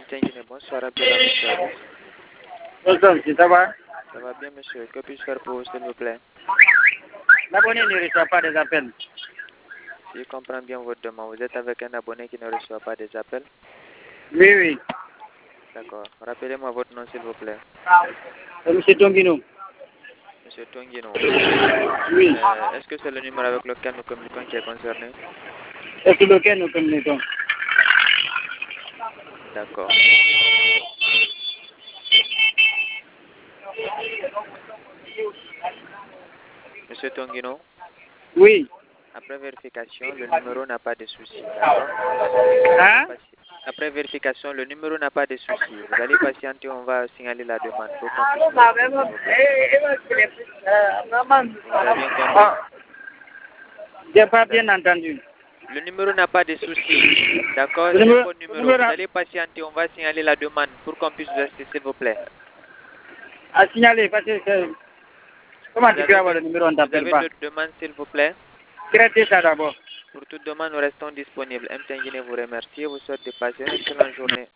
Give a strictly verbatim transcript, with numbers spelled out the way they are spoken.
Mtengine, bonsoir, Abdullah, monsieur. Bonsoir, monsieur, ça va? Ça va bien, monsieur. Que puis-je faire pour vous, s'il vous plaît? L'abonné ne reçoit pas des appels. Si je comprends bien votre demande, vous êtes avec un abonné qui ne reçoit pas des appels? Oui, oui. D'accord. Rappelez-moi votre nom, s'il vous plaît. C'est monsieur Tonguino. Monsieur Tonguino. Oui. Euh, Est-ce que c'est le numéro avec lequel nous communiquons qui est concerné? C'est sur lequel nous communiquons. D'accord. Monsieur Tonguino, Oui. après vérification, le numéro n'a pas de souci. D'accord? Hein? Après vérification, le numéro n'a pas de souci. Vous allez patienter, on va signaler la demande pour qu'on puisse vous appeler, s'il vous plaît. Vous avez bien compris? J'ai pas bien entendu. Le numéro n'a pas de souci. D'accord? Le C'est numéro- un bon le numéro. numéro Vous n'a- allez patienter, on va signaler la demande pour qu'on puisse vous assister, s'il vous plaît. À signaler, parce que c'est... Comment Vous tu avez peux avoir de- le numéro, on ne Vous t'appelle avez pas? d'autres demandes, s'il vous plaît? Traitez ça d'abord. Pour toute demande, nous restons disponibles. M. Tengine vous remercie et vous souhaite de passer une excellente journée.